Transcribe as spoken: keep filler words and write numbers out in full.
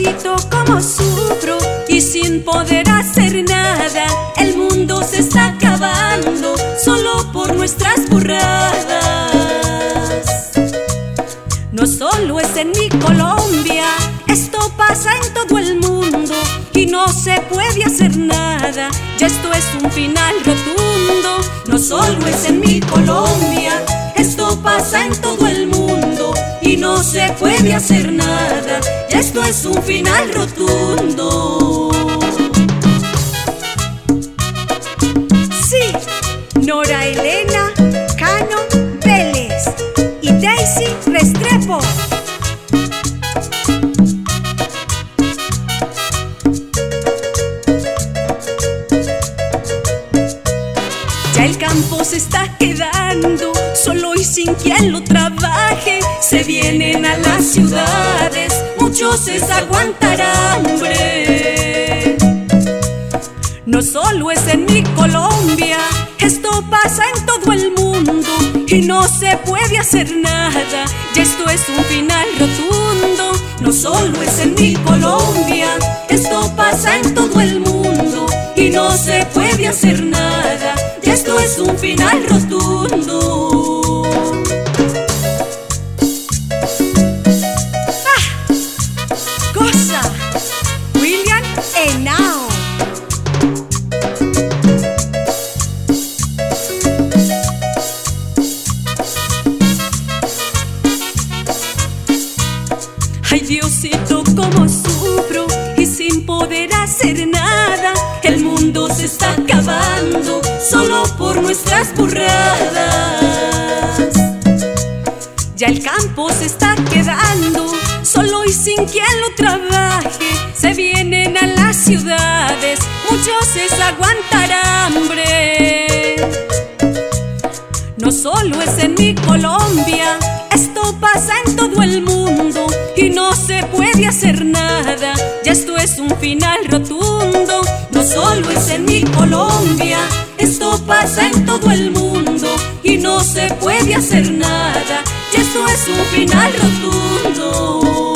Diosito, cómo sufro y sin poder hacer nada. El mundo se está acabando solo por nuestras burradas. No solo es en mi Colombia, esto pasa en todo el mundo y no se puede hacer nada. Ya esto es un final rotundo. No solo es en mi Colombia, esto pasa en todo el mundo y no se puede hacer nada. Ya esto es un final rotundo. Sí, Nora Elena Cano Vélez y Daisy Restrepo. Ya el campo se está quedando solo y sin quien lo trabaje. Se vienen a las ciudades, muchos es aguantar hambre. No solo es en mi Colombia, esto pasa en todo el mundo y no se puede hacer nada. Ya esto es un final rotundo. No solo es en mi Colombia, esto pasa en todo el mundo y no se puede hacer nada. Ya esto es un final rotundo. ¡Ah! Cosa William Henao. Ay, Diosito, cómo sufro y sin poder hacer nada. El mundo se está acabando solo por nuestras burradas. Ya el campo se está quedando solo y sin quien lo trabaje. Se vienen a las ciudades, muchos es aguantar hambre. No solo es en mi Colombia, esto pasa en todo el mundo y no se puede hacer nada. Ya esto es un final rotundo. No solo es en mi Colombia, esto pasa en todo el mundo y no se puede hacer nada. Ya esto es un final rotundo.